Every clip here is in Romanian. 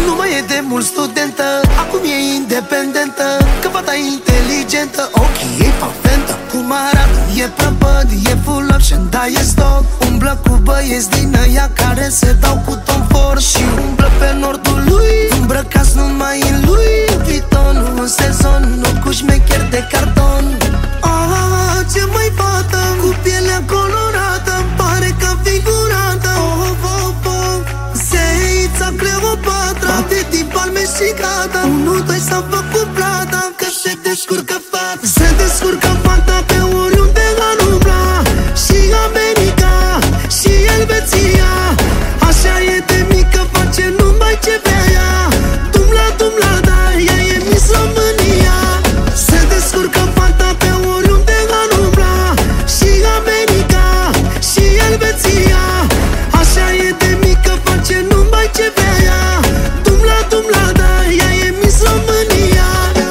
Nu mai e de mult studentă, acum e independentă, că fata inteligentă, ochii ei fac fentă. Cum arată, e prăpăd, e full option, da e stock. Umblă cu băieți din ăia care se dau cu Tom Ford și umblă pe nordul lui, îmbrăcați numai în lui Vuitton. Un sezon, nu cu șmecher de carton. Ah, ce mai fată, cu pielea colorată, îmi pare ca figurată. Oh, oh, oh, Zeița Cleopatra, bate din palme și gata. 1, 2 s-a făcut plata, că se descurcă fata. Se descurcă fata pe oriunde ar umbla, și America, și Elveția. Așa e de mică, face numai ce vrea ea. Dumla, da, ea e Miss România. Se descurcă fata pe oriunde ar umbla, și America, și Elveția. Așa e de mică, face numai ce vrea ea. Dumla, da, ea e Miss România.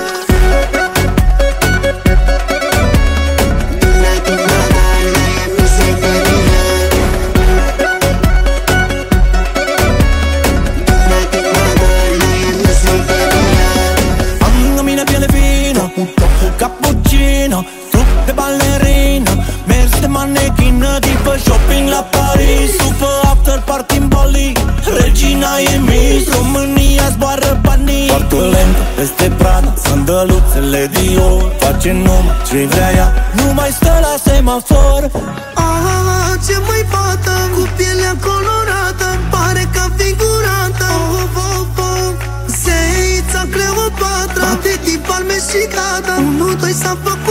Cappuccino, trup de ballerina, mers de manechină, după shopping la Paris, după after party în Bali, regina e Miss România, zboară banii. Foarte lentă peste Prada, sandăluțele Dior, face numai ce vrea ea, nu mai stă la semafor. Ah, ce mai fată, cu pielea colorată, îmi pare ca figurată. Oh, oh, oh, Zeița Cleopatra, bate din palme și gata. 1, 2 s-a făcut